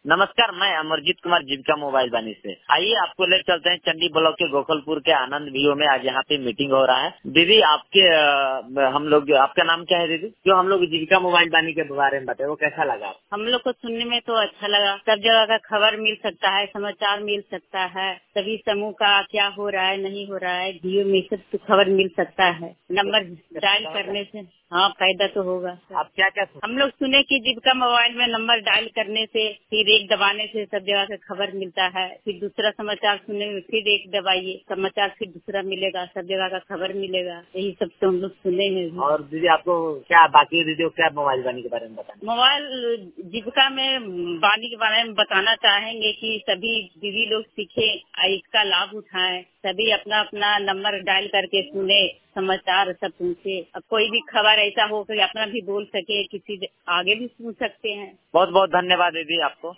नमस्कार, मैं अमरजीत कुमार जीविका मोबाइल वाणी से। आइए आपको ले चलते हैं चंडी ब्लॉक के गोकुलपुर के आनंद व्यू में। आज यहाँ पे मीटिंग हो रहा है। दीदी आपके हम लोग, आपका नाम क्या है दीदी? जो हम लोग जीविका मोबाइल वाणी के बारे में बताए, वो कैसा लगा? हम लोग को सुनने में तो अच्छा लगा। सब जगह का खबर मिल सकता है, समाचार मिल सकता है, सभी समूह का क्या हो रहा है नहीं हो रहा है, जियो में सब तो खबर मिल सकता है। नंबर डायल करने से हाँ फायदा तो होगा। आप क्या क्या हम लोग सुने कि जीविका मोबाइल में नंबर डायल करने से फिर एक दबाने से सब जगह का खबर मिलता है, फिर दूसरा समाचार सुनने में फिर एक दबाइए, समाचार फिर दूसरा मिलेगा, सब जगह का खबर मिलेगा। यही सब तो हम लोग सुने हैं। और दीदी आपको क्या बाकी दीदी को क्या मोबाइल वाणी के बारे में बताना? मोबाइल जीविका में वाणी के बारे में बताना चाहेंगे कि सभी दीदी लोग सीखे, इसका लाभ उठाएं, सभी अपना अपना नंबर डायल करके सुने, समाचार सब पूछे। अब कोई भी खबर ऐसा हो कि अपना भी बोल सके, किसी आगे भी सुन सकते हैं। बहुत बहुत धन्यवाद दीदी आपको।